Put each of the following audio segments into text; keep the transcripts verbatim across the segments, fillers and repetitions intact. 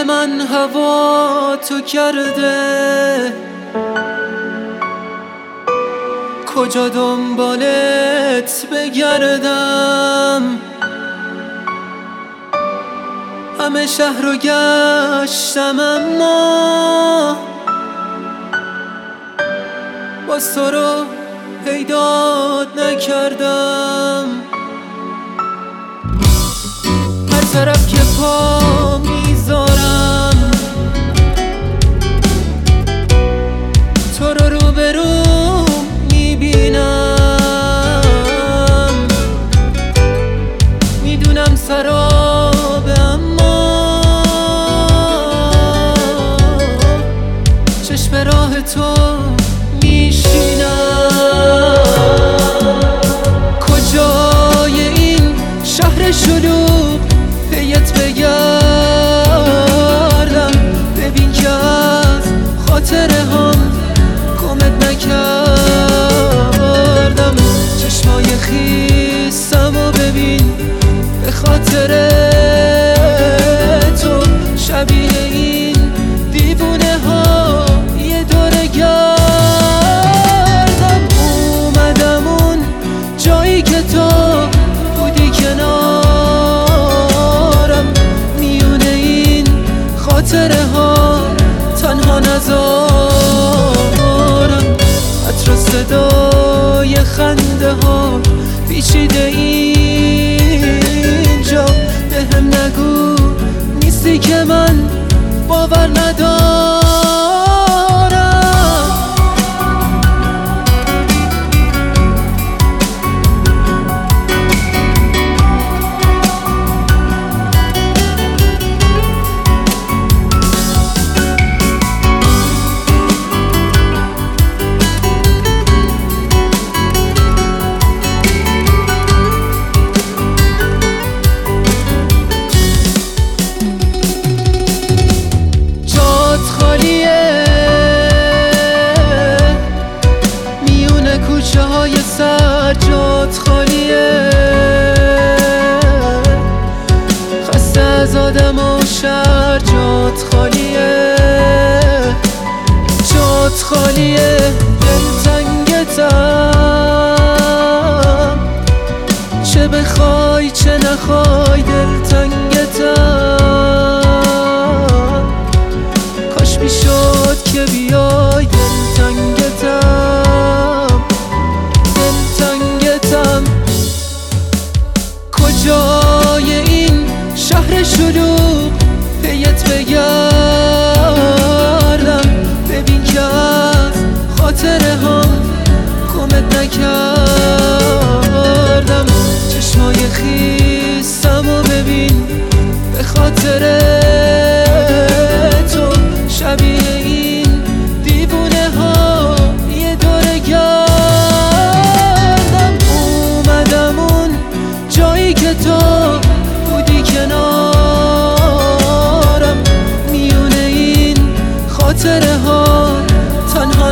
من هوا تو کرده، کجا دنبالت بگردم؟ همه شهر رو گشتم اما باز تو رو پیدات نکردم. هر طرف که پا میذارم تو رو روبروم میبینم. میدونم سرابه اما چشم راه تو میشینم. کجای این شهر شلوغ پیت بگردم؟ ببین که از خاطره هم گمت نکردم. چشمای خیسم و ببین به خاطر تو شبیه این دیوونه ها یه دوره گردم. اومدم اون جایی که تو بودی کنارم، میونه این خاطره ها تنها نذارم. عطر صدای خنده ها پیچیده اینجا، به هم نگو نیستی که من باور ندارم. کوچه های سجاد خالیه، خسته از آدم و شهر جات خالیه. جات خالیه، دلتنگتم، چه بخوای چه نخوای دلتنگتم. کاش میشد که بیای دلتنگتم، دلتنگتم. کجای این شهر شلوغ پیت بگردم؟ ببین که از خاطره هم گمت نکردم. چشمای خیسم و ببین به خاطر تو شبیه این دیوونه ها یه دوره گردم. اومدم اون جایی که تو بودی کنارم، میونه این خاطره ها تنها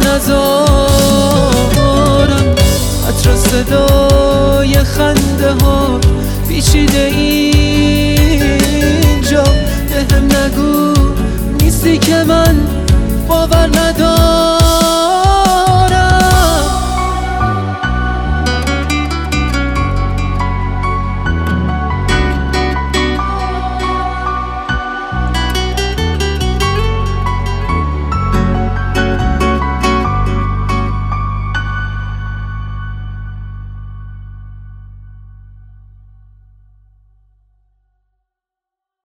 نذارم. عطر صدای خنده ها پیچیده اینجا، به هم نگو نیستی که من باور ندارم.